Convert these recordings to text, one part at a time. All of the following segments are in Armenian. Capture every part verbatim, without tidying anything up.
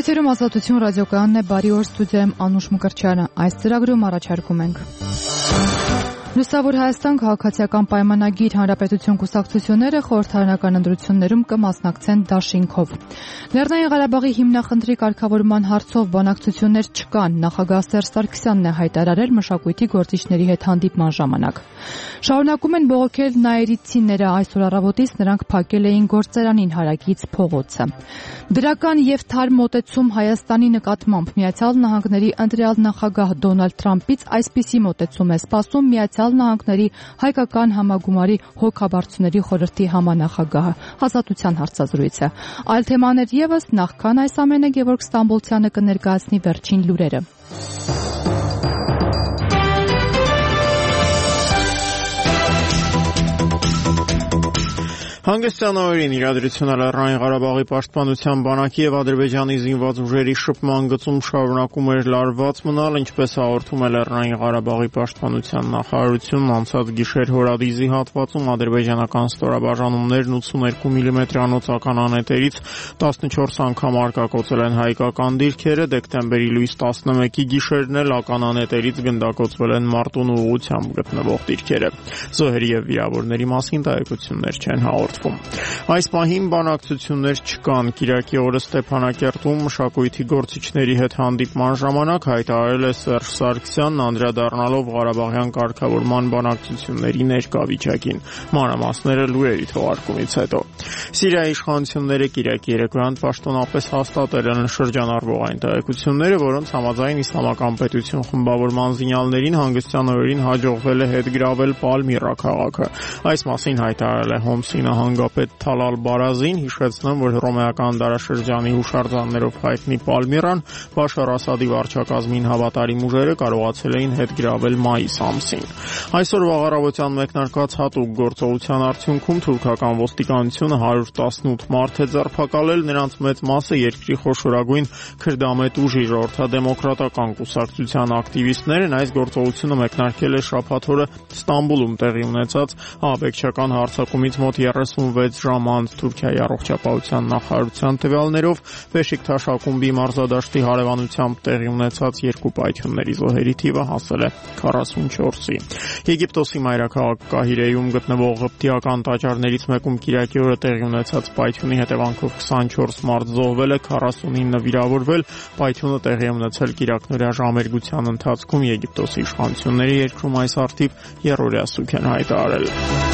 Եթերում Ազատություն ռադիոկայանն է, բարի օր, ստուդիայում Անուշ Մկրտչյանը։ Այս ծրագրում առաջարկում ենք Լուսավոր Հայաստան քաղաքացիական պայմանագիր հանրապետություն կուսակցությունները խորհրդարանական ընտրություններում կմասնակցեն դաշինքով։ Լեռնային Ղարաբաղի հիմնախնդրի կարգավորման հարցով բանակցություններ չկան, նախագահ Սերժ Սարգսյանն է հայտարարել մշակույթի գործիչների հետ հանդիպման ժամանակ։ Շարունակում են բողոքել նաիրիցիները, այսօր առավոտից նրանք փակել էին գործարանին հարակից փողոցը։ Դրական եւ թարմ մոտեցում Հայաստանի նկատմամբ Միացյալ Նահանգների ընտրյալ նախագահ Դոնալդ Թրամփից այսպիսի մոտեցում է սպասում Միացյալ Նահանգների հայկական համագումարի հոգաբարձուների խորհրդի համանախագահը։ Ազատության հարցազրույցը։ Այլ թեմաներ եւս, նախքան այս ամենը Գևորգ Ստամբոլցյանը կներկայացնի վերջին լուրերը։ Հանգստյան օրերին իրադրությունը Լեռնային Ղարաբաղի պաշտպանության բանակի եւ Ադրբեջանի զինված ուժերի շփման գծում շարունակում էր լարված մնալ, ինչպես հաղորդում է Լեռնային Ղարաբաղի պաշտպանության նախարարությունն, անցած գիշեր Հորադիզի հատվածում ադրբեջանական ստորաբաժանումներն ութսուներկու միլիմետրանոց ականանետերից տասնչորս անգամ արկակոծել են հայկական դիրքերը, դեկտեմբերի լույս տասնմեկի գիշերն էլ ականանետերից գնդակոծվել են Մարտունու ուղղությամբ գտնվող դիրքերը։ Զոհերի եւ վիրավորների մասին տեղեկություններ չեն հաղորդում։ Այս պահին բանակցություններ չկան։ Կիրակի օրը Ստեփանակերտում մշակույթի գործիչների հետ հանդիպման ժամանակ հայտարարել է Սերժ Սարգսյանն, անդրադառնալով Ղարաբաղյան կարգավորման բանակցությունների ներկա վիճակին։ Մանրամասները լուրերի թողարկումից հետո։ Սիրիայի իշխանությունները Կիրակի երեկոյան պաշտոնապես հաստատել են շրջանառվող այն տեղեկությունները, որոնց համաձայն Իսլամական պետություն խմբավորման զինյալներին հանգստյան օրերին հաջողվել է հետ գրավել Պալմիրա քաղաքը։ Այս մասին հայտարարել է Հոմսի նահանգապետ Թալալ Բարազին, հիշեցնեմ, որ հռոմեական դարաշրջանի հուշարձաններով հայտնի Պալմիրան Բաշար Ասադի վարչակազմին հավատարիմ ուժերը կարողացել էին հետ գրավել մայիս ամսին։ Այսօրվա առավոտյան մեկնարկած հատուկ գործողության արդյունքում թուրքական ոստիկանությունը հարյուր տասնութ մարդ է ձերբակալել, նրանց մեծ մասը երկրի խոշորագույն քրդամետ ուժի ժողովրդադեմոկրատական կուսակցության ակտիվիստներն։ Այս գործողությունը մեկնարկել է շաբաթ օրը Ստամբուլում տեղի ունեցած ահաբեկչական հարձակումից մոտ երեսունվեց ժամ անց Թուրքիայի առողջապահության նախարարության տվյալներով Բեշիկթաշ ակումբի մարզադաշտի հարևանությամբ տեղի ունեցած երկու պայթյունների զոհերի թիվը հասել է քառասունչորսի։ Եգիպտոսի մայրաքաղաք Կահիրեում գտնվող ղպտիական տաճարներից մեկում Կիրակի օրը տեղի ունեցած պայթյունի հետևանքով քսանչորս մարդ զոհվել է, քառասունինը վիրավորվել։ Պայթյունը տեղի է ունեցել կիրակնօրյա ժամերգության ընթացքում։ Եգիպտոսի իշխանությունները երկրում այս առթիվ եռօրյա սուգ են հայտարարել։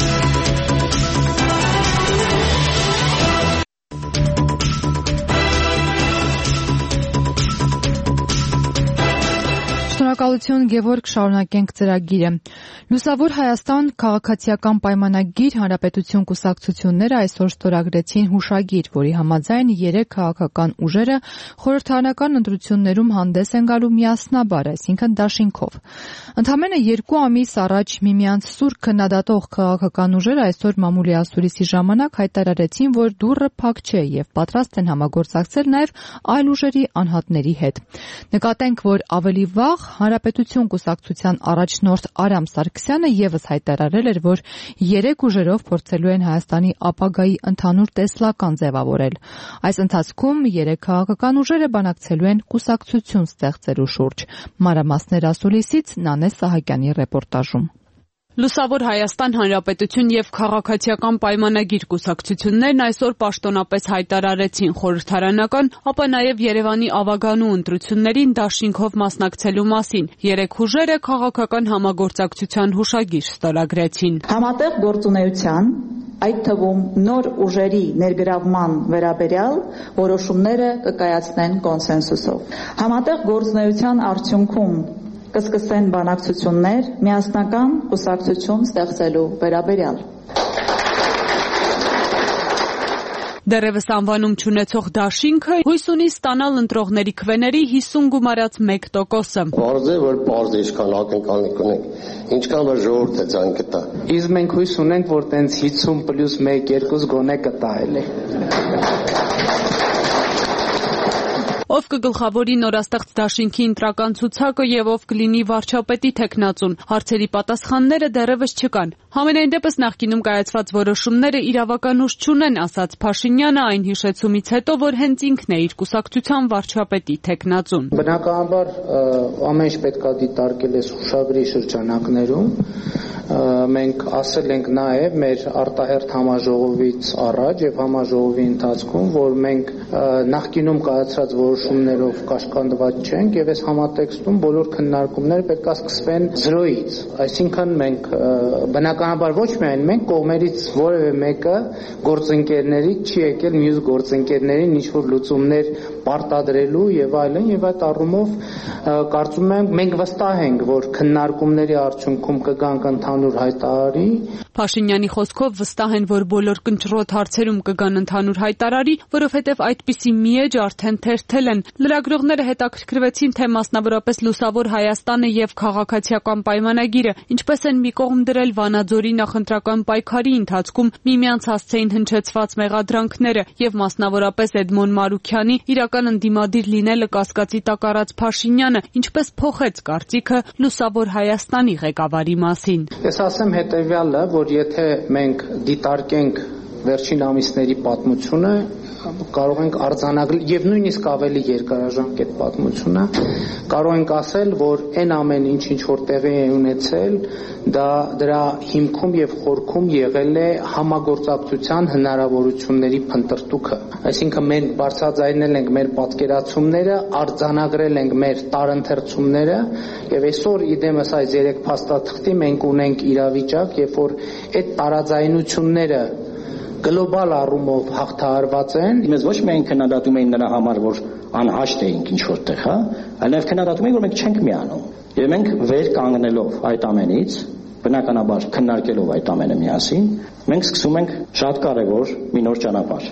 Շնորհակալություն Գևորգ, շարունակենք ծրագիրը։ Լուսավոր Հայաստան քաղաքացիական պայմանագիր հանրապետություն կուսակցությունները այսօր ստորագրեցին հուշագիր, որի համաձայն երեք քաղաքական ուժերը խորհրդարանական ընտրություններում հանդես են գալու միասնաբար, այսինքն դաշինքով։ Ընդամենը երկու ամիս առաջ միմյանց սուր քննադատող քաղաքական ուժերը այսօր մամուլի ասուլիսի ժամանակ հայտարարեցին, որ դուռը փակ չէ եւ պատրաստ են համագործակցել նաեւ այլ ուժերի անհատների հետ։ Նկատենք, որ ավելի վաղ Հանրապետություն կուսակցության առաջնորդ Արամ Սարգսյանը եւս հայտարարել էր, որ երեք ուժերով փորձելու են Հայաստանի ապագայի ընդհանուր տեսլական ձևավորել։ Այս ընթացքում երեք քաղաքական ուժերը բանակցելու են կուսակցություն ստեղծելու շուրջ։ Մանրամասներ ասուլիսից Նանե Սահակյանի ռեպորտաժում։ Լուսավոր Հայաստան Հանրապետություն եւ քաղաքացիական պայմանագիր կուսակցություններն այսօր պաշտոնապես հայտարարեցին խորհրդարանական, ապա նաեւ Երևանի ավագանու ընտրություններին դաշինքով մասնակցելու մասին։ Երեք ուժերը քաղաքական համագործակցության հուշագիր ստորագրեցին։ Համատեղ գործունեության, այդ թվում նոր ուժերի ներգրավման վերաբերյալ որոշումները կկայացնեն կոնսենսուսով։ Համատեղ գործունեության արդյունքում կսկսեն բանակցություններ միասնական կուսակցություն ստեղծելու վերաբերյալ։ Դեռևս անվանում չունեցող դաշինքը հույս ունի ստանալ ընտրողների քվեների հիսուն գումարած մեկ տոկոսը։ Պարզ է, որ պարզ է ինչքան ակնկալիք ունենք, ինչքան որ ժողովուրդը ցան կտա։ Իսկ մենք հույս ունենք, որ տենց հիսուն պլյուս մեկ երկու գոնե կտա էլի։ Ով կգլխավորի նորաստեղծ դաշինքի ընտրական ցուցակը եւ ով կլինի վարչապետի թեկնածուն, հարցերի պատասխանները դեռևս չկան։ Համենայն դեպս նախկինում կայացված որոշումները իրավական ուժ չունեն, ասաց Փաշինյանը այն հիշեցումից հետո, որ հենց ինքն է իր կուսակցության վարչապետի թեկնածուն։ Բնականաբար ամեն ինչ պետք է դիտարկել այս հուշագրի շրջանակներում։ Մենք ասել ենք նաև մեր արտահերթ համաժողովից առաջ եւ համաժողովի ընթացքում, որ մենք նախկինում կայացրած որոշումներով կաշկանդված չենք եւ այս համատեքստում բոլոր քննարկումները պետք է սկսվեն զրոյից, այսինքն մենք բնականաբար ոչ միայն մենք կողմերից որևէ մեկը գործընկերների չի եկել մյուս գործընկերներին ինչ որ լուծումներ պարտադրելու եւ այլն եւ այդ առումով կարծում եմ մենք վստահ ենք, որ քննարկումների արդյունքում կգանք ընդհանուր հայտարարի։ Փաշինյանի խոսքով վստահ են, որ բոլոր կնճռոտ հարցերում կգան ընդհանուր հայտարարի, որովհետև այդպիսի մի էջ արդեն թերթել են։ Լրագրողները հետաքրքրվեցին, թե մասնավորապես Լուսավոր Հայաստանը եւ քաղաքացիական պայմանագիրը ինչպես են մի կողմ դրել Վանաձորի նախընտրական պայքարի ընթացքում միմյանց հասցեին հնչեցված մեղադրանքները եւ մասնավորապես Էդմոն Մարուքյանի իրական ընդդիմադիր լինելը կասկածի տակ առած Փաշինյանը ինչպես փոխեց կարծիքը Լուսավոր Հայաստանի ղեկավարի մասին։ Ես ասեմ հետեւյալը, որ եթե մենք դիտարկենք վերջին ամիսների պատմությունը, կարող ենք արձանագրել եւ նույնիսկ ավելի երկարաժամկետ պատմությունը, կարող ենք ասել, որ այն ամեն ինչ ինչ որ տեղի է ունեցել, դա դրա հիմքում եւ խորքում եղել է համագործակցության հնարավորությունների փնտրտուքը։ Այսինքն մենք բարձրաձայնել ենք մեր պատկերացումները, արձանագրել ենք մեր տարընթերցումները եւ այսօր իդեմս այս երեք փաստաթղթի մենք ունենք իրավիճակ, երբ որ այդ տարաձայնությունները գլոբալ առումով հաղթահարված են։ Մեզ ոչ միայն քննադատում էին նրա համար, որ անհաշտ էինք ինչ որտեղ, հա, այլև քննադատում էին, որ մենք չենք միանում։ Եվ մենք վեր կանգնելով այդ ամենից, բնականաբար քննարկելով այդ ամենը միասին, մենք սկսում ենք շատ կարևոր մի նոր ճանապարհ։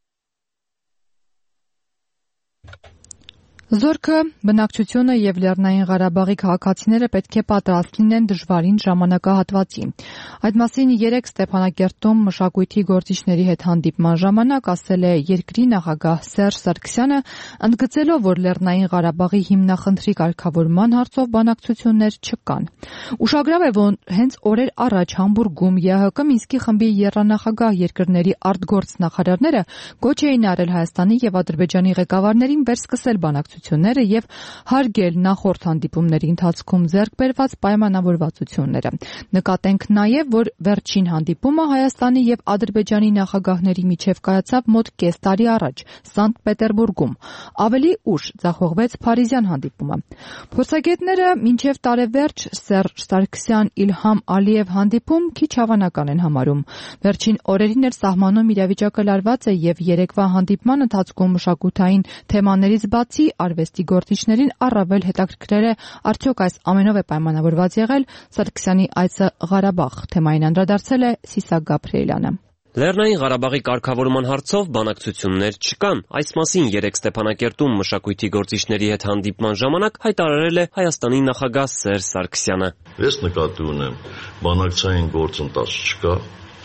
Զորքը, բնակչությունը եւ Լեռնային Ղարաբաղի քաղաքացիները պետք է պատրաստ լինեն դժվարին ժամանակահատվածի։ Այդ մասին երեկ Ստեփանակերտում մշակույթի գործիչների հետ հանդիպման ժամանակ ասել է երկրի նախագահ Սերժ Սարգսյանը, ընդգծելով, որ Լեռնային Ղարաբաղի հիմնախնդրի կարգավորման հարցով բանակցություններ չկան։ Ուշագրավ է, որ հենց օրեր առաջ Համբուրգում ԵԱՀԿ Մինսկի խմբի եռանախագահ երկրների արտգործնախարարները գոչ էին արել Հայաստանի եւ Ադրբեջանի ղեկավարներին վերսկսել բանակցությունները եւ հարգել նախորդ հանդիպումների ընթացքում ձեռք բերված պայմանավորվածությունները։ Նկատենք նաեւ, որ վերջին հանդիպումը Հայաստանի եւ Ադրբեջանի նախագահների միջև կայացավ մոտ կես տարի առաջ Սանկտ Պետերբուրգում։ Ավելի ուշ ձախողվեց Փարիզյան հանդիպումը։ Փորձագետները մինչև տարեվերջ Սերժ Սարգսյան Իլհամ Ալիև հանդիպում քիչ հավանական են համարում։ Վերջին օրերին էր սահմանում իրավիճակը լարված է եւ երեկվա հանդիպման ընթացքում մշակութային թեմաներից բացի արվեստի գործիչներին առավել հետաքրքրել է արդյոք այս ամենով է պայմանավորված եղել Սարգսյանի այցը Ղարաբաղ։ Թեմային անդրադարձել է Սիսակ Գաբրիելյանը։ Լեռնային Ղարաբաղի կարգավորման հարցով բանակցություններ չկան։ Այս մասին երեկ Ստեփանակերտում մշակույթի գործիչների հետ հանդիպման ժամանակ հայտարարել է Հայաստանի նախագահ Սերժ Սարգսյանը։ Ես նկատի ունեմ, բանակցային գործընթաց չկա։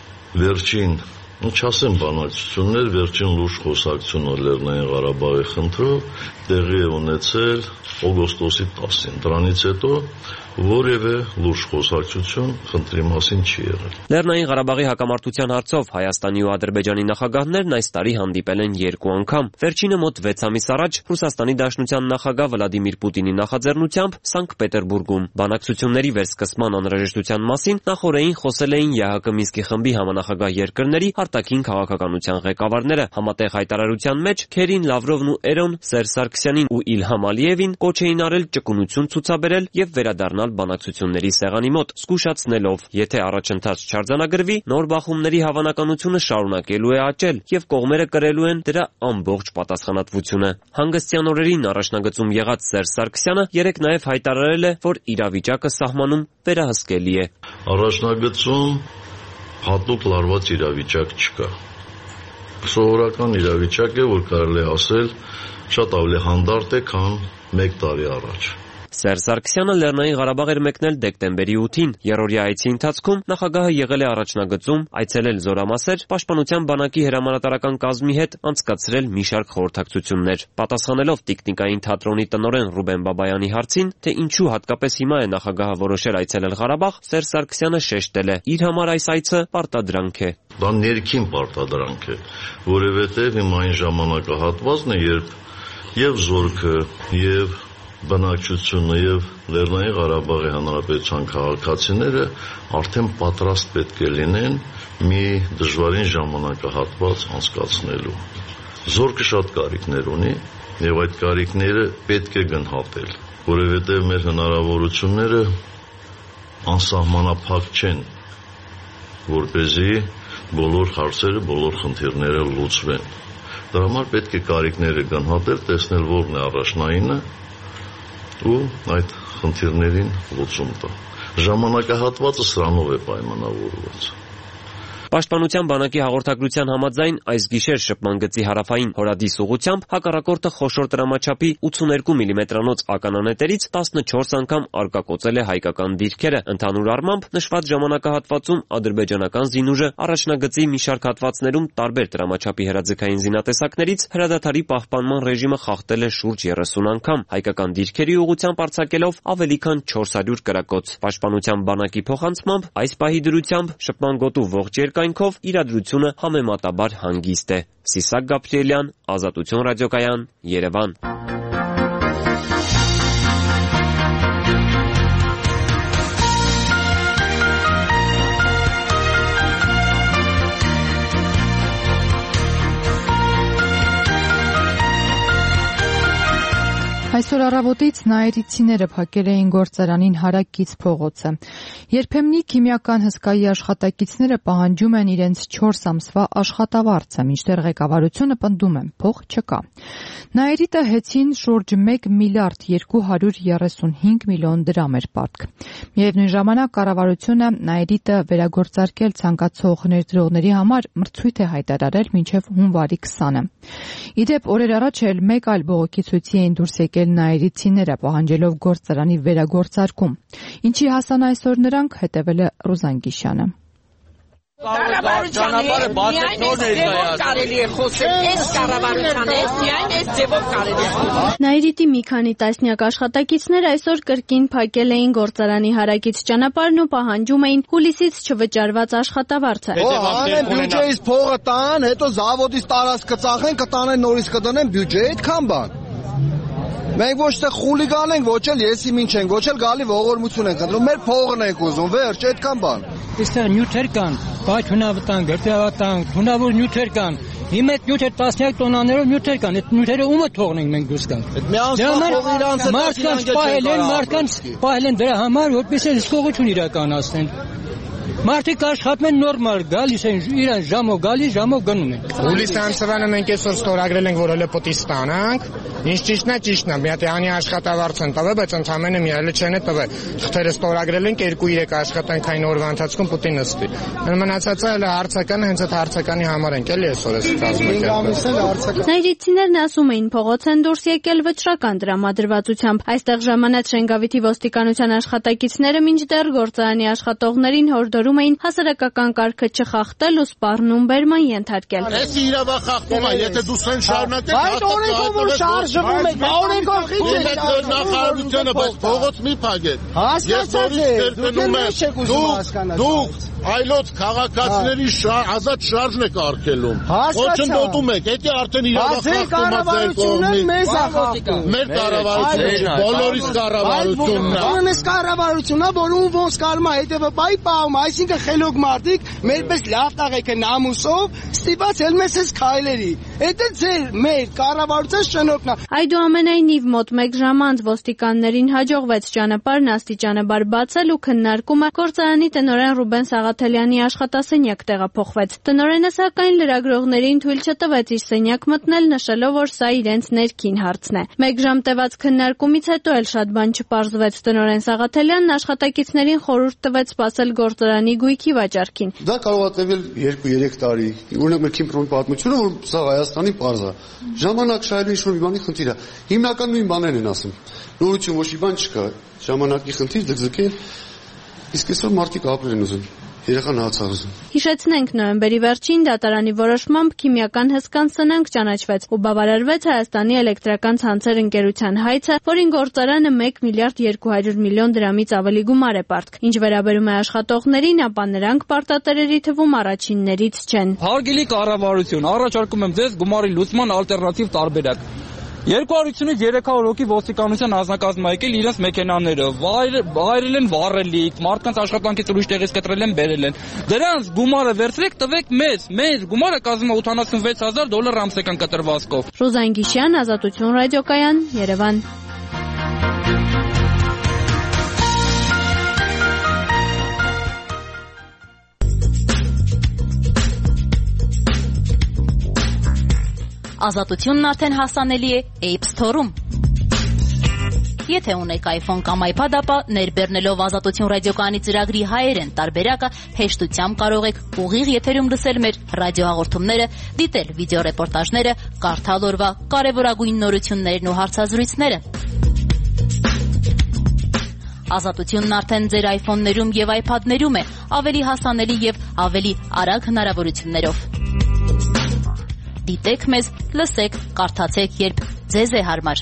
Վերջին, ինչ ասեմ, բանակցություններ, վերջին լուրջ խոսակցությունը Լեռնային Ղարաբաղի խնդրով տեղի է ունեցել օգոստոսի տասին։ Դրանից հետո որևէ լուրջ խոսակցություն խնդրի մասին չի եղել։ Լեռնային Ղարաբաղի հակամարտության հարցով Հայաստանի ու Ադրբեջանի նախագահներն այս տարի հանդիպել են երկու անգամ։ Վերջինը մոտ վեց ամիս առաջ Ռուսաստանի Դաշնության նախագահ Վլադիմիր Պուտինի նախաձեռնությամբ Սանկտ Պետերբուրգում։ Բանակցությունների վերսկսման անհրաժեշտության մասին նախորդին խոսել էին ԵԱՀԿ Մինսկի խմբի համանախագահ երկրների արտաքին քաղաքականության ղեկավարները։ Համատեղ հայտարարության մեջ Քերին, Լավրովն ու Էրոն Սերժ Սարգսյանին ու Իլհամ Ալիևին կոչ էին արել ճկունություն ցուցաբերել եւ վերադառնալ բանակցությունների սեղանի մոտ, զգուշացնելով, եթե առաջընթաց չարձանագրվի, նոր բախումների հավանականությունը շարունակելու է աճել եւ կողմերը կրելու են դրա ամբողջ պատասխանատվությունը։ Հանգստյան օրերին առաջնագծում եղած Սերժ Սարգսյանը երեկ նաեւ հայտարարել է, որ իրավիճակը սահմանում վերահսկելի է։ Առաջնագծում հատուկ լարված իրավիճակ չկա։ Սովորական իրավիճակ է, որ կարելի է ասել, շատ ավելի հանդարտ է, քան մեկ տարի առաջ։ Սերժ Սարգսյանը Լեռնային Ղարաբաղ էր մեկնել դեկտեմբերի ութին։ Երրորդյա այցի ընթացքում նախագահը եղել է առաջնագծում, այցելել Զորամասեր, Պաշտպանության բանակի հրամանատարական կազմի հետ անցկացրել մի շարք խորհրդակցություններ։ Պատասխանելով Տիկնիկային թատրոնի տնօրեն Ռուբեն Բաբայանի հարցին, թե ինչու հատկապես հիմա է նախագահը որոշել այցելել Ղարաբաղ, Սերժ Սարգսյանը շեշտել է. իր համար այս այցը պարտադրանք է։ Դա ներքին պարտադրանք է, որովհետև հիմա այն ժամանակահատվածն է, երբ եւ զորքը, եւ բնակչությունը եւ Լեռնային Ղարաբաղի Հանրապետության քաղաքացիները արդեն պատրաստ պետք է լինեն մի դժվարին ժամանակահատված անցկացնելու։ Զորքը շատ կարիքներ ունի եւ այդ կարիքները պետք է գնահատել, որովհետեւ մեր հնարավորությունները անսահմանափակ չեն, որպեսզի բոլոր հարցերը, բոլոր խնդիրները լուծվեն։ Դրա համար պետք է կարիքները գնահատել, տեսնել որն է առաջնայինը ու այդ խնդիրներին լուծում տա։ Ժամանակահատվածը սրանով է պայմանավորված։ Պաշտպանության բանակի հաղորդագրության համաձայն այս գիշեր շփման գծի հարավային հորադիս ուղղությամբ հակառակորդը խոշոր տրամաչափի ութսուներկու միլիմետրանոց ականանետերից տասնչորս անգամ արկակոծել է հայկական դիրքերը։ Ընդհանուր առմամբ նշված ժամանակահատվածում ադրբեջանական զինուժը առաջնագծի մի շարք հատվածներում տարբեր տրամաչափի հրաձգային զինատեսակներից հրադադարի պահպանման ռեժիմը խախտել է շուրջ երեսուն անգամ, հայկական դիրքերի ուղղությամբ արձակելով ավելի քան չորս հարյուր կրակոց։ Պաշտպանության բանակի փոխանցմամբ այս պահի դրությամբ շփման գոտու ողջ երկայնքով իրադրությունը համեմատաբար հանգիստ է։ Սիսակ Գաբրիելյան, Ազատություն ռադիոկայան, Երևան։ Այսօր առավոտից նաիրիցիները փակել էին գործարանին հարակից փողոցը։ Երբեմնի քիմիական հսկայի աշխատակիցները պահանջում են իրենց չորս ամսվա աշխատավարձը, մինչդեռ ղեկավարությունը պնդում է՝ փող չկա։ Նաիրիտը հեծին շուրջ մեկ միլիարդ երկու հարյուր երեսունհինգ միլիոն դրամ էր պարտք։ Միևնույն ժամանակ կառավարությունը Նաիրիտը վերագործարկել ցանկացող ներդրողների համար մրցույթ է հայտարարել մինչև հունվարի քսանը։ Իդեպ օրեր առաջ էլ մեկ այլ բողոքի ցույցի էին դուրս եկել նաիրիցիները պահանջելով գործարանի վերագործարկում։ Ինչի հասան այսօր նրանք, հետևել է Ռուզան Գիշյանը։ Կառավարությանը միայն այս ձևով կարելի է խոսել, այս կառավարությանը միայն այս ձևով կարելի է։ Նաիրիտի մի քանի տասնյակ աշխատակիցներ այսօր կրկին փակել էին գործարանի հարակից ճանապարհն ու պահանջում էին հուլիսից չվճարված աշխատավարձը։ Անեն բյուջեից փողը տան, հետո զավոդից տարածքը ծախեն, կտանեն նորից կդնեն բյուջե, այդքան բան։ Մենք ոչ թե խուլիգան ենք, ոչ էլ եսի ինչ ենք, ոչ էլ գալի ողորմություն ենք ընտրում, մեր փողն ենք ուզում, վերջ, այդքան բան։ Այստեղ նյութեր կան, բաց հունավտանգ, գրտավտանգ, հունավոր նյութեր կան։ Հիմա այդ նյութեր տասնյակ տոնաներով նյութեր կան, այդ նյութերը ումը թողնենք մենք դուրս գանք։ Մարդկանց պահել են, մարդկանց պահել են դրա համար, որպեսզի հսկողություն իրականացնեն։ Մարդիկ աշխատում են նորմալ, գալիս են իրան ժամով գալիս, ժամով գնում են։ Հուլիսի ամսվանը մենք այսօր ստորագրել ենք, որ հələ պիտի ստանանք։ Ինչ ճիշտն է, ճիշտն է, մի հատ անի աշխատավարձ են տվել, բայց ընդամենը մի հələ չեն տվել։ Թղթերը ստորագրել ենք երկու երեք աշխատանքային օրվա ընթացքում պիտի նստի։ Մնացածը հələ հարցականը հենց այդ հարցականի համար ենք էլի այսօր էս կազմակերպել։ Նաիրիցիներն ասում էին փողոց են դուրս եկել վճռական դրամադրվածությամբ։ Այստեղ ժամանած Շենգավիթի ոստիկանության աշխատակիցները մինչդեռ գործարանի աշխատողներին հորդորում էին հասարակական կարգը չխախտել ու սպառնում բերման ենթարկել։ Այս իրավախախտում է, եթե դու սեն շարունակես, այդ օրենքով շարժվում եք, օրենքով խիչ եք նախարարությունը, բայց փողոց մի փակեք։ Հասկացած եք, դուք եք չեք ուզում հասկանալ։ Դուք այլոց քաղաքացիների ազատ շարժն եք արգելում։ Ոչնդոտում եք, դա արդեն իրավախախտում է մեզ ախախտում։ Մեր կառավարությունը, բոլորիս կառավարությունն է։ Բոլորիս կառավարությունն է, որ ում ոնց կարում է հետևը բայ պահում, այսինքն խելոք մարդիկ, մերպես լավ տաղեքը նամուսով ստիպած էլ մեզ էս քայլերի։ Դա ձեր մեր կառավարության շնորհքն է։ Այդուամենայնիվ մոտ մեկ ժամ անց ոստիկաններին հաջողվեց ճանապարհն աստիճանաբար բացել ու քննարկումը գործարանի տնօրեն Ռուբեն Սաղաթելյանի աշխատասենյակ տեղափոխվեց։ Տնօրենը սակայն լրագրողներին թույլ չտվեց իր սենյակ մտնել, նշելով, որ սա իրենց ներքին հարցն է։ Մեկ ժամ տևած քննարկումից հետո էլ շատ բան չպարզվեց։ Տնօրեն Սաղաթելյանն աշխատակիցներին խորհուրդ տվեց սպասել գործարանի գույքի վաճառքին։ Դա կարող է տևել երկու երեք տարի։ Օրինակ մեր Քիմպրոմի պատմությունը, որ սա Հայաստանի պարզ է։ Ժամանակ շահելու ինչ-որ մի բանի խնդիր է։ Հիմնական նույն բաներն են ասում։ Նորություն ոչ մի բան չկա։ Ժամանակի խնդիր ձգձգել, իսկ այսօր մարդիկ ապրել են ուզում։ Երեխան հացար ուզում։ Հիշեցնենք, նոյեմբերի վերջին դատարանի որոշմամբ քիմիական հսկան սնանկ ճանաչվեց ու բավարարվեց Հայաստանի էլեկտրական ցանցեր ընկերության հայցը, որին գործարանը մեկ միլիարդ երկու հարյուր միլիոն դրամից ավելի գումար է պարտք։ Ինչ վերաբերում է աշխատողներին, ապա նրանք պարտատերերի թվում առաջիններից չեն։ Հարգելի կառավարություն, առաջարկում եմ ձեզ գումարի լուծման ալտերնատիվ տարբերակ։ երկու հարյուրից երեք հարյուր հոգի ոստիկանության անձնակազմը եկել իրենց մեքենաները, վայրել են վառելիք, մարդկանց աշխատանքից ուրիշ տեղից կտրել են, բերել են։ Դրանց գումարը վերցրեք, տվեք մեզ, մեր գումարը կազմում է ութանասունվեց հազար դոլար ամսական կտրվածքով։ Ռուզան Գիշյան, Ազատություն ռադիոկայան, Երևան։ Ազատությունն արդեն հասանելի է App Store-ում։ Եթե ունեք iPhone կամ iPad, ապա ներբեռնելով Ազատություն ռադիոկայանի ծրագրի հայերեն տարբերակը հեշտությամբ կարող եք ուղիղ եթերում լսել մեր ռադիոհաղորդումները, դիտել վիդեոռեպորտաժները, կարդալ օրվա կարևորագույն նորություններն ու հարցազրույցները։ Ազատությունն արդեն ձեր iPhone-ներում եւ iPad-ներում է, ավելի հասանելի եւ ավելի արագ հնարավորություններով։ Դիտեք մեզ, լսեք, կարդացեք, երբ ձեզ է հարմար։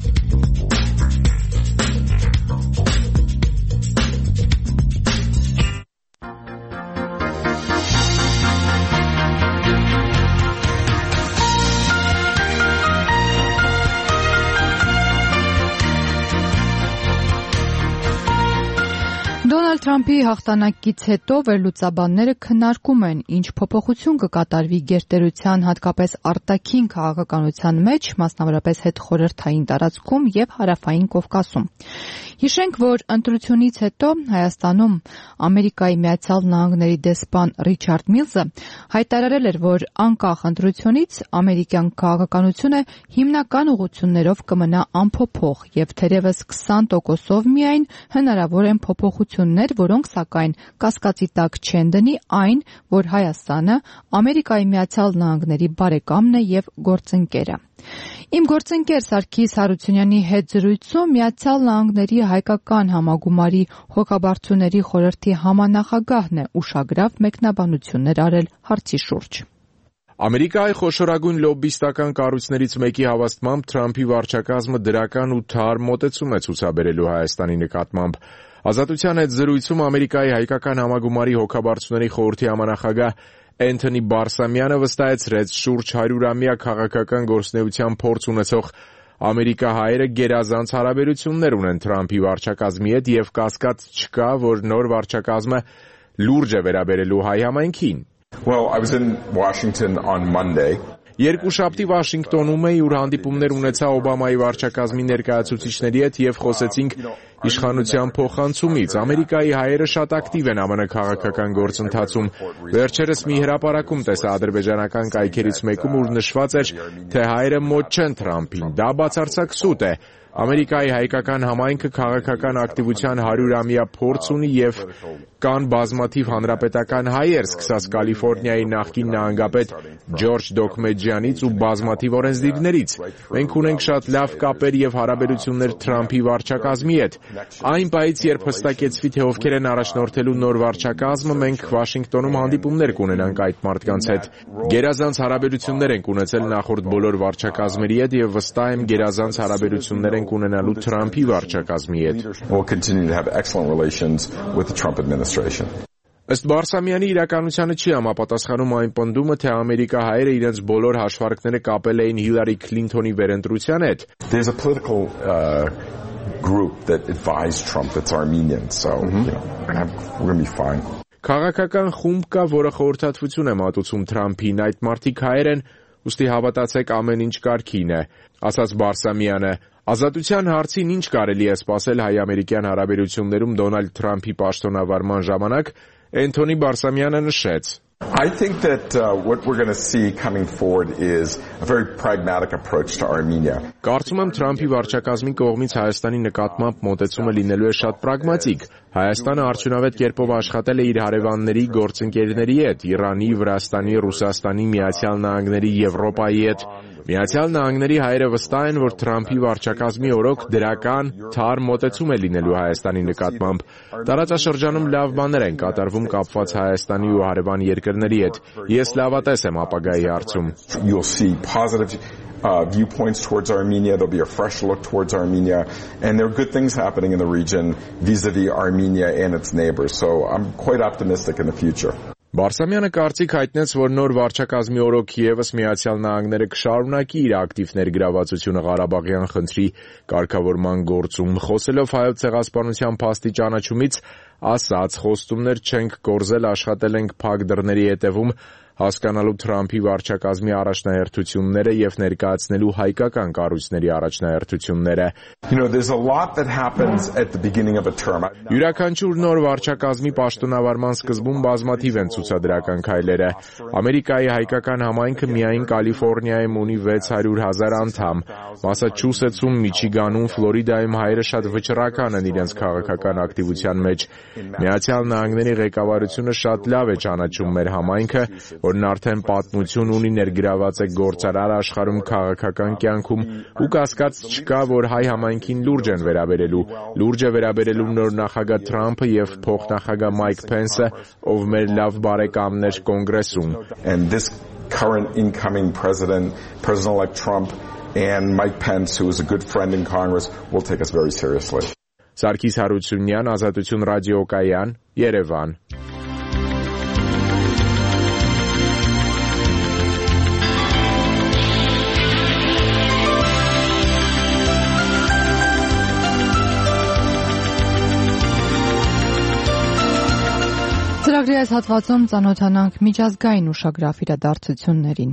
Դոնալդ Թրամփի հաղթանակից հետո վերլուծաբանները քննարկում են, ինչ փոփոխություն կկատարվի գերտերության, հատկապես արտաքին քաղաքականության մեջ, մասնավորապես հետխորհրդային տարածքում եւ հարավային Կովկասում։ Հիշենք, որ ընտրությունից հետո Հայաստանում Ամերիկայի Միացյալ Նահանգների դեսպան Ռիչարդ Միլզը հայտարարել էր, որ անկախ ընտրությունից ամերիկյան քաղաքականությունը հիմնական ուղղություններով կմնա անփոփոխ եւ թերևս քսան տոկոսով միայն հնարավոր են փոփոխություններ, որոնք սակայն կասկածի տակ չեն դնի այն, որ Հայաստանը Ամերիկայի Միացյալ Նահանգների բարեկամն է եւ գործընկերը։ Իմ գործընկեր Սարգիս Հարությունյանի հետ զրույցում Միացյալ Նահանգների հայկական համագումարի հոգաբարձուների խորհրդի համանախագահն է ուշագրավ մեկնաբանություններ արել հարցի շուրջ։ Ամերիկայի խոշորագույն լոբբիստական կառույցներից մեկի հավաստմամբ Թրամփի վարչակազմը դրական ու թարմ մոտեցում է ցուցաբերելու Հայաստանի նկատմամբ։ Ազատության հետ զրույցում Ամերիկայի հայկական համագումարի հոգաբարձուների խորհրդի համանախագահ Էնթոնի Բարսամյանը վստահեցրեց շուրջ հարյուրամյա քաղաքական գործունեության փորձ ունեցող ամերիկահայերը գերազանց հարաբերություններ ունեն Թրամփի վարչակազմի հետ եւ կասկած չկա, որ նոր վարչակազմը լուրջ է վերաբերելու հայ համայնքին։ Well, I was in Washington on Monday. Երկուշաբթի Վաշինգտոնում էի, ուր հանդիպումներ ունեցա Օբամայի վարչակազմի ներկայացուցիչների հետ եւ խոսեցինք իշխանության փոխանցումից։ Ամերիկայի հայերը շատ ակտիվ են ԱՄՆ քաղաքական գործընթացում։ Վերջերս մի հրապարակում տեսա ադրբեջանական կայքերից մեկում, ուր նշված էր, թե հայերը մոտ չեն Թրամփին։ Դա բացարձակ սուտ է։ Ամերիկայի հայկական համայնքը քաղաքական ակտիվության հարյուրամյա փորձ ունի եւ կան բազմաթիվ հանրապետական հայեր, սկսած Կալիֆոռնիայի նախկին նահանգապետ Ջորջ Դոկմեջյանից ու բազմաթիվ օրենսդիրներից։ Մենք ունենք շատ լավ կապեր եւ հարաբերություններ Թրամփի վարչակազմի հետ։ Այն պահից, երբ հստակեցվի, թե ովքեր են առաջնորդելու նոր վարչակազմը, մենք Վաշինգտոնում հանդիպումներ կունենանք այդ մարդկանց հետ։ Գերազանց հարաբերություններ ենք ունեցել նախորդ բոլոր վարչակազմերի հետ եւ վստահ եմ գերազանց հարաբերություններ ենք ունենալու Թրամփի վարչակազմի հետ։ We'll continue to have excellent relations with the Trump administration. Ըստ Բարսամյանի իրականությանը չի համապատասխանում այն պնդումը, թե ամերիկահայերը իրենց բոլոր հաշվարկները կապել էին Հիլարի Քլինթոնի վերընտրության հետ։ There's a political uh, group that advised Trump that's Armenian, so mm-hmm. you know, we're gonna have, we're gonna be fine. Քաղաքական խումբ կա, որը խորհրդատվություն է մատուցում Թրամփին, այդ մարդիկ հայեր են, ուստի հավատացեք ամեն ինչ կարգին է, ասաց Բարսամյանը։ Ազատության հարցին ինչ կարելի է սպասել հայ-ամերիկյան հարաբերություններում Դոնալդ Թրամփի պաշտոնավարման ժամանակ, Էնթոնի Բարսամյանը նշեց. I think that uh, what we're going to see coming forward is a very pragmatic approach to Armenia. Կարծում եմ Թրամփի վարչակազմի կողմից Հայաստանի նկատմամբ մոտեցումը լինելու է շատ պրագմատիկ։ Հայաստանը արդյունավետ կերպով աշխատել է իր հարևանների գործընկերների հետ՝ Իրանի, Վրաստանի, Ռուսաստանի, Միացյալ Նահանգների, Եվրոպայի հետ։ Միացյալ Նահանգների հայերը վստահ են, որ Թրամփի վարչակազմի օրոք դրական, թարմ մոտեցում է լինելու Հայաստանի նկատմամբ։ Տարածաշրջանում լավ բաներ են կատարվում կապված Հայաստանի ու հարևան երկրների հետ։ Ես լավատես եմ ապագայի հարցում։ You'll see positive Uh, viewpoints towards Armenia. There'll be a fresh look towards Armenia, and there are good things happening in the region vis-a-vis Armenia and its neighbors. So I'm quite optimistic in the future. Բարսամյանը կարծիք հայտնեց, որ նոր վարչակազմի օրոք ևս Միացյալ Նահանգները կշարունակի իր ակտիվ ներգրավվածությունը Ղարաբաղյան խնդրի կարգավորման գործում։ Խոսելով Հայոց ցեղասպանության փաստի ճանաչումից, ասաց, խոստումներ չենք կորզել, աշխատել ենք փակ դռների հետևում, հասկանալու Թրամփի վարչակազմի առաջնահերթությունները եւ ներկայացնելու հայկական կառույցների առաջնահերթությունները։ You know, there's a lot that happens at the beginning of a term. Յուրաքանչյուր նոր վարչակազմի պաշտոնավարման սկզբում բազմաթիվ են ցուցադրական քայլերը։ Ամերիկայի հայկական համայնքը միայն Կալիֆոռնիայում ունի վեց հարյուր հազար անդամ։ Մասաչուսեթսում, Միչիգանում, Ֆլորիդայում հայերը շատ վճռական են իրենց քաղաքական ակտիվության մեջ։ Միացյալ Նահանգների ղեկավարությունը շատ լավ է ճանաչում մեր համայնքը, որն արդեն պատմություն ունի, ներգրաված է գործարար աշխարհում քաղաքական կյանքում ու կասկած չկա, որ հայ համայնքին լուրջ են վերաբերելու։ Լուրջ է վերաբերելու նոր նախագահ Թրամփը եւ փոխնախագահ Մայք Փենսը, ով մեր լավ բարեկամներ կոնգրեսում։ And this current incoming president, President-elect Trump and Mike Pence, who is a good friend in Congress, will take us very seriously. Սարգիս Հարությունյան, Ազատություն ռադիոկայան, Երևան։ Ծրագրի այս հատվածում ծանոթանանք միջազգային ուշագրավ իրադարձություններին։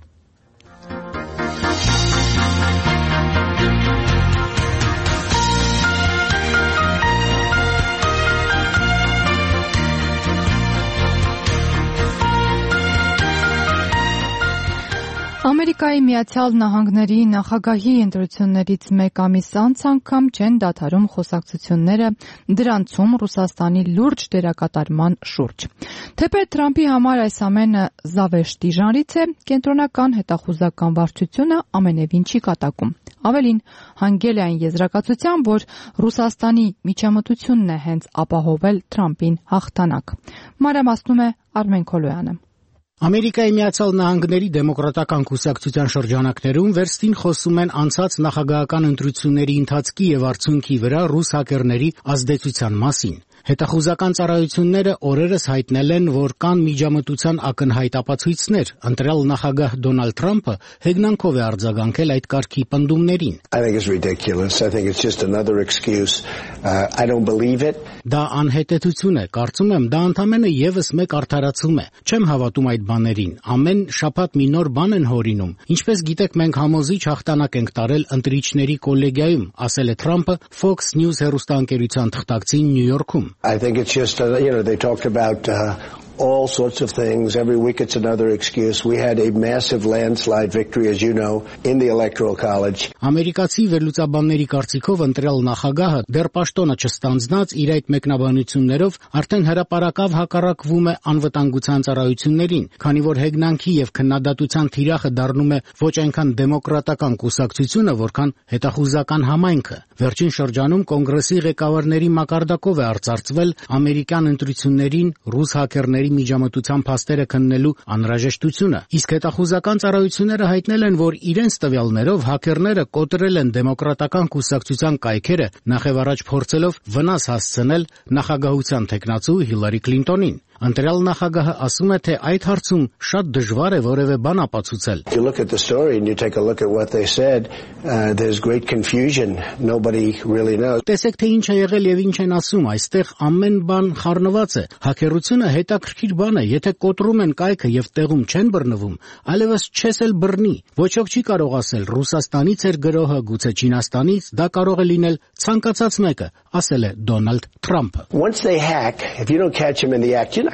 Ամերիկայի Միացյալ Նահանգների նախագահի ընտրություններից մեկ ամիս անց անգամ չեն դադարում խոսակցությունները դրանցում Ռուսաստանի լուրջ դերակատարման շուրջ։ Թեպետ Թրամփի համար այս ամենը զավեշտի ժանրից է, կենտրոնական հետախուզական վարչությունը ամենևին չի կատակում։ Ավելին, հանգել է այն եզրակացության, որ Ռուսաստանի միջամտությունն է հենց ապահովել Թրամփին հաղթանակ։ Մանրամասնում է Արմեն Քոլոյանը։ Ամերիկայի Միացյալ Նահանգների դեմոկրատական կուսակցության շրջանակներում վերստին խոսում են անցած նախագահական ընտրությունների ընթացքի եւ արդյունքի վրա ռուս հակերների ազդեցության մասին։ Հետախուզական ծառայությունները օրերս հայտնել են, որ կան միջամտության ակնհայտ ապացույցներ, ընտրյալ նախագահ Դոնալդ Թրամփը հեգնանքով է արձագանքել այդ կարգի պնդումներին։ Դա անհետեցություն է, կարծում եմ, դա ընդամենը եւս մեկ արդարացում է։ Չեմ հավատում այդ բաներին։ Ամեն շաբաթ մի նոր բան են հորինում։ Ինչպես գիտեք, մենք համոզիչ հաղթանակ ենք տարել ընտրիչների կոլեգիայում, ասել է Թրամփը Fox News հեռուստաընկերության թղթակցին Նյու Յորքում։ I think it's just, uh, you know, they talked about uh, all sorts of things. Every week it's another excuse. We had a massive landslide victory, as you know, in the Electoral College. Ամերիկացի վերլուծաբանների կարծիքով ընտրյալ նախագահը դեռ պաշտոնը չստանձնած իր այդ մեկնաբանություններով արդեն հրապարակավ հակառակվում է անվտանգության ծառայություններին, քանի որ հեգնանքի եւ քննադատության թիրախը դառնում է ոչ այնքան դեմոկրատական կուսակցությունը, որքան հետախուզական համայնքը։ Վերջին շրջանում կոնգրեսի ղեկավարների մակարդակով է արծարծվել ամերիկյան ընտրություններին ռուս հակերների միջամտության փաստերը քննելու անհրաժեշտությունը։ Իսկ հետախուզական ծառայությունները հայտնել են, որ իրենց տվյալներով հակերները կոտրել են դեմոկրատական կուսակցության կայքերը, նախևառաջ փորձելով վնաս հասցնել նախագահության թեկնածու Հիլարի Քլինտոնին։ Ընտրյալ նախագահը ասում է, թե այդ հարցում շատ դժվար է որևէ բան ապացուցել։ If you look at the story and you take a look at what they said, uh, there's great confusion. Nobody really knows. Տեսեք, թե ինչ է եղել եւ ինչ են ասում, այստեղ ամեն բան խառնված է։ Հակերությունը հետաքրքիր բան է, եթե կոտրում են կայքը եւ տեղում չեն բռնվում, այլևս չես էլ բռնի։ Ոչ ոք չի կարող ասել Ռուսաստանից էր գրոհը, գուցե Չինաստանից, դա կարող է լինել ցանկացած մեկը, ասել է Դոնալդ Թրամփը։ Once they hack, if you don't catch them in the act, you're not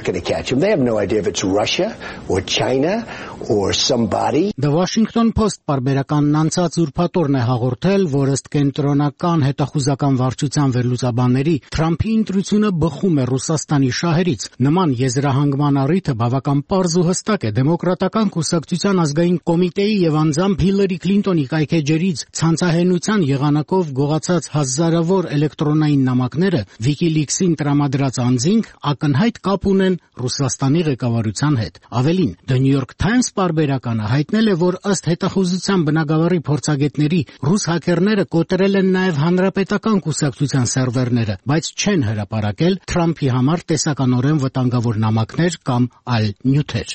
not going to catch them. They have no idea if it's Russia or China or somebody. The Washington Post պարբերականն անցած ուրբաթօրն է հաղորդել, որ ըստ կենտրոնական հետախուզական վարչության վերլուծաբանների Թրամփի ընտրությունը բխում է Ռուսաստանի շահերից։ Նման եզրահանգման առիթը բավական պարզ ու հստակ է։ Դեմոկրատական կուսակցության ազգային կոմիտեի եւ անձամբ Հիլարի Քլինտոնի կայքեջերից ցանցահենության եղանակով գողացած հազարավոր էլեկտրոնային նամակները WikiLeaks-ին տրամադրած անձինք ակնհայտ կապ ունեն Ռուսաստանի ղեկավարության հետ։ Ավելին, The New York Times պարբերականը հայտնել է, որ ըստ հետախուզության բնագավառի փորձագետների ռուս հաքերները կոտրել են նաև հանրապետական կուսակցության սերվերները, բայց չեն հրապարակել Թրամփի համար տեսականորեն վտանգավոր նամակներ կամ այլ նյութեր։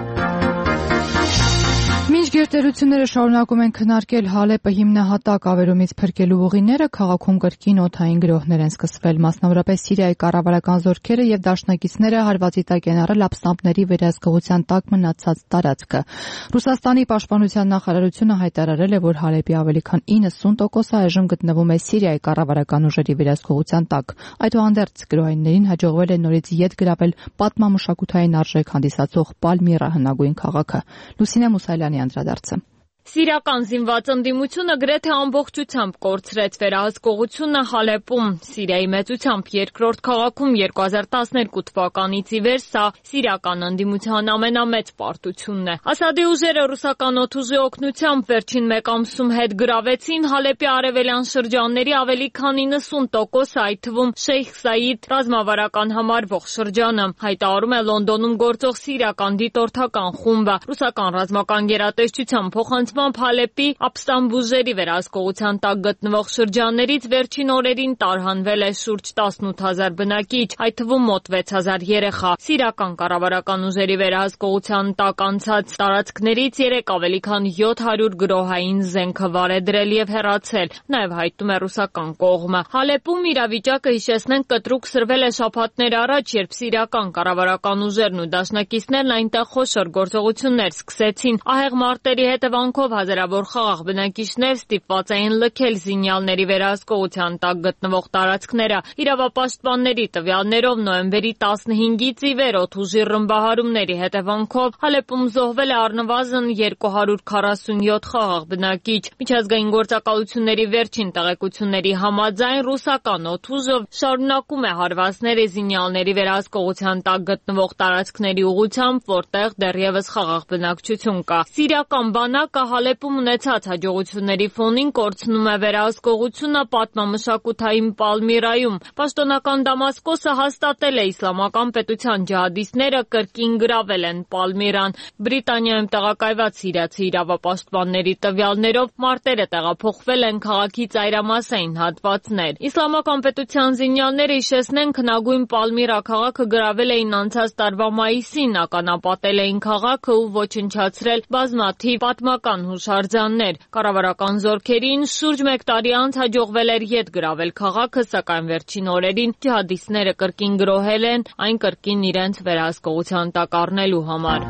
Մինչ գերտերությունները շարունակում են քննարկել Հալեպը հիմնահատակ ավերումից փրկելու ուղիները, քաղաքում կրկին օդային գրոհներ են սկսվել, մասնավորապես Սիրիայի կառավարական զորքերը եւ դաշնակիցները հարվածի տակ են առել ապստամբների վերահսկողության տակ մնացած տարածքը։ Ռուսաստանի պաշտպանության նախարարությունը հայտարարել է, որ Հալեպի ավելի քան իննսուն տոկոսը այժմ գտնվում է Սիրիայի կառավարական ուժերի վերահսկողության տակ։ Այդուհանդերձ գրոհայիններին հաջողվել է նորից ետ գրավել պատմամշակութային արժեք հանդիսացող Պալմիրա հնագույն քաղաքը։ Լուսինե Մուսայելյանի անդրադարձը։ Սիրիական զինված ընդդիմությունը գրեթե ամբողջությամբ կորցրեց վերահսկողությունը Հալեպում։ Սիրիայի մեծությամբ երկրորդ քաղաքում երկու հազար տասներկու թվականից ի վեր սա սիրիական ընդդիմության ամենամեծ պարտությունն է։ Ասադի ուժերը ռուսական օդուժի օգնությամբ վերջին մեկ ամսում հետ գրավեցին Հալեպի արևելյան շրջանների ավելի քան իննսուն տոկոս, այդ թվում Շեյխ Սայիդ ռազմավարական համարվող շրջանը, հայտարարում է Լոնդոնում գործող սիրիական դիտորդական խումբը։ Ռուսական ռազմական գերատեսչության փոխանցման Հալեպի ապստամբուժերի վերահսկողության տակ գտնվող շրջաններից վերջին օրերին տարհանվել է շուրջ տասնութ հազար բնակիչ, այդ թվում մոտ վեց հազար երեխա։ Սիրիական կառավարական ուժերի վերահսկողության տակ անցած տարածքներից երեք ավելի քան յոթ հարյուր գրոհային զենք վարեդրել եւ հեռացել, նաեւ հայտնում է ռուսական կողմը։ Հալեպում իրավիճակը, հիշեցնենք, կտրուկ սրվել է շաբաթներ առաջ, երբ սիրիական կառավարական ուժերն ու դաշնակիցներն այնտեղ խոշոր գործողություններ սկսեցին։ Ահեղ մարտերի հետևանքով հազարավոր խաղաղ բնակիչներ ստիպված էին լքել զինյալների վերահսկողության տակ գտնվող տարածքները։ Իրավապաշտպանների տվյալներով նոյեմբերի տասնհինգից ի վեր օդուժի ռմբահարումների հետևանքով Հալեպում զոհվել է առնվազն երկու հարյուր քառասունյոթ խաղաղ բնակիչ։ Միջազգային գործակալությունների վերջին տեղեկությունների համաձայն ռուսական օդուժը շարունակում է հարվածները զինյալների վերահսկողության տակ գտնվող տարածքների ուղղությամբ, որտեղ դեռևս խաղաղ բնակչություն կա։ Սիրիական բանակը Հալեպում ունեցած հաջողությունների ֆոնին կորցնում է վերահսկողությունը պատմամշակութային Պալմիրայում։ Պաշտոնական Դամասկոսը հաստատել է իսլամական պետության ջիհադիստները կրկին գրավել են Պալմիրան։ Բրիտանիայում տեղակայված սիրիացի իրավապաշտպանների տվյալներով մարտերը տեղափոխվել են քաղաքի ծայրամասային հատվածներ։ Իսլամական պետության զինյալները, հիշեցնենք, հնագույն Պալմիրա քաղաքը գրավել էին անցած տարվա մայիսին, ականապատել էին քաղաքը ու ոչնչացրել բազմաթիվ պատմական հուշարձաններ։ Կառավարական զորքերին շուրջ մեկ տարի անց հաջողվել էր ետ գրավել քաղաքը, սակայն վերջին օրերին ջիհադիստները կրկին գրոհել են այն կրկին իրենց վերահսկողության տակ առնելու համար։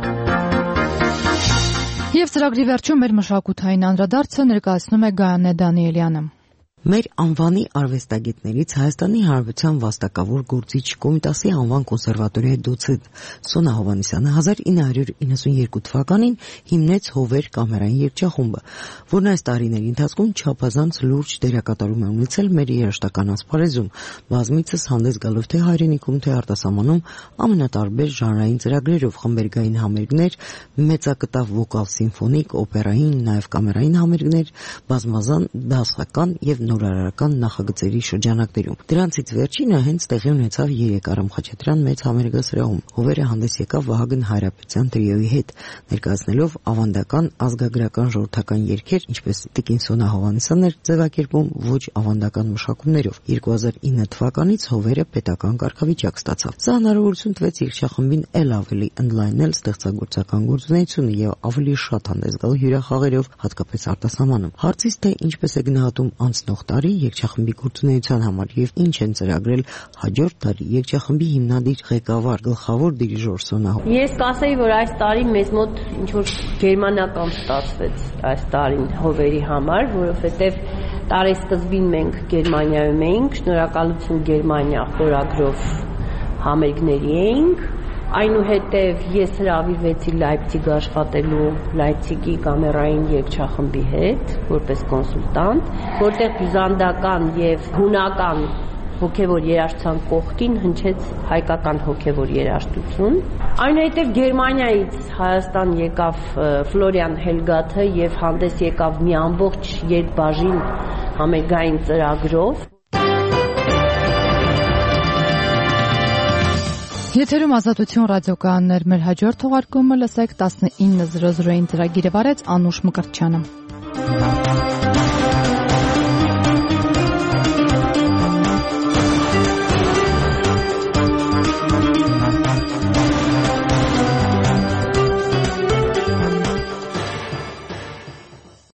Եվ ծրագրի վերջում մեր մշակութային անդրադարձը ներկայացնում է Գայանե Դանիելյանը։ Մեր անվանի արվեստագետներից Հայաստանի Հանրապետության վաստակավոր գործիչ Կոմիտասի անվան կոնսերվատորիայի դոցենտ Սոնա Հովհաննիսյանը հազար ինը հարյուր իննսունյերկու թվականին հիմնեց Հովեր կամերային երգչախումբը, որն այս տարիների ընթացքում չափազանց լուրջ դերակատարում է ունեցել մեր երաժշտական ասպարեզում, բազմիցս հանդես գալով թե հայրենիքում, թե արտասահմանում ամենատարբեր ժանրային ծրագրերով, խմբերգային համերգներ, մեծակտավ վոկալ սիմֆոնիկ, օպերային, նաև կամերային համերգներ, բազմազան դասական եւ նորարարական նախագծերի շրջանակներում։ Դրանցից վերջինը հենց տեղի ունեցավ երեկ Արամ Խաչատրյան մեծ համերգասրահում։ Հովերը հանդես եկավ Վահագն Հայրապետյան տրիոյի հետ, ներկայացնելով ավանդական ազգագրական ժողովրդական երգեր, ինչպես Տիկին Սոնա Հովհաննիսյանն էր ձևակերպում ոչ ավանդական մշակումներով։ երկու հազար ինը թվականից Հովերը պետական կարգավիճակ ստացավ։ Սա հնարավորություն տվեց երգչախմբին ել ավելի ընդլայնել ստեղծագործական գործունեությունը եւ ավելի շատ հանդես գալ հյուրախաղերով, հատկապես արտասահմանում։ Հարցից թե ինչպես է գնահատում անցնող տարի երգչախմբի գործունեության համար եւ ինչ են ծրագրել հաջորդ տարի, երգչախմբի հիմնադիր ղեկավար գլխավոր դիրիժոր Սոնա։ Ես կասեի, որ այս տարի մեզ մոտ ինչ որ գերմանական ստացվեց այս տարին Հովերի համար, որովհետեւ տարեսկզբին մենք Գերմանիայում էինք, շնորհակալություն Գերմանիա խորագրով համերգների էինք, Այնուհետև ես հրավիրվեցի Լայպցիգ աշխատելու Լայպցիգի կամերային երգչախմբի հետ որպես կոնսուլտանտ, որտեղ բյուզանդական եւ հունական հոգևոր երաժշտության կողքին հնչեց հայկական հոգևոր երաժշտություն։ Այնուհետև Գերմանիայից Հայաստան եկավ Ֆլորիան Հելգաթը եւ հանդես եկավ մի ամբողջ երկբաժին համերգային ծրագրով։ Եթերում Ազատություն ռադիոկայաններ, մեր հաջորդ թողարկումը լսեք տասնինը զրո զրոյին ծրագիրը վարեց Անուշ Մկրտչյանը։